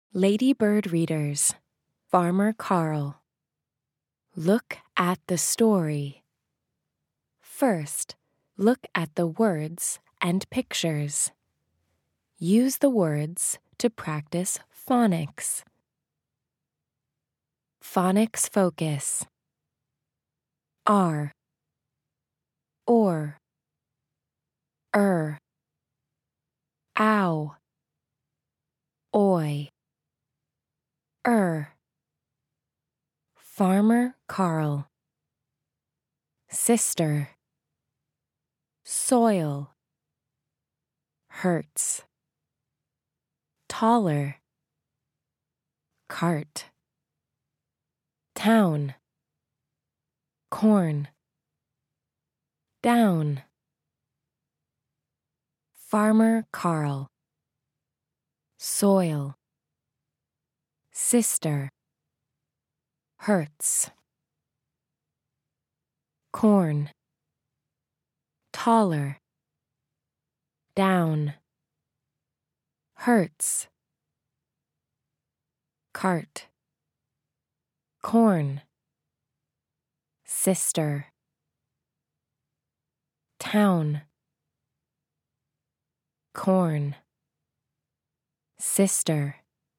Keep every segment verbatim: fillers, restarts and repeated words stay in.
Ladybird readers, Farmer Carl. Look at the story. First, look at the words and pictures. Use the words to practice phonics. Phonics focus. R, or, er, ow, oi, er. Farmer Carl. Sister. Soil. Hurts. Taller. Cart. Town. Corn. Down. Farmer Carl. Soil. Sister. Hurts. Corn. Taller. Down. Hurts. Cart. Corn. Sister. Town. Corn. Sister.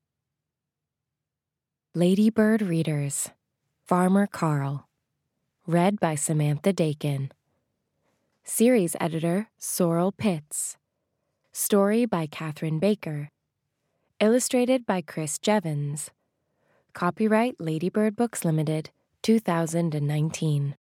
Ladybird readers, Farmer Carl. Read by Samantha Dakin. Series editor, Sorrel Pitts. Story by Catherine Baker. Illustrated by Chris Jevons. Copyright Ladybird Books Limited, two thousand nineteen.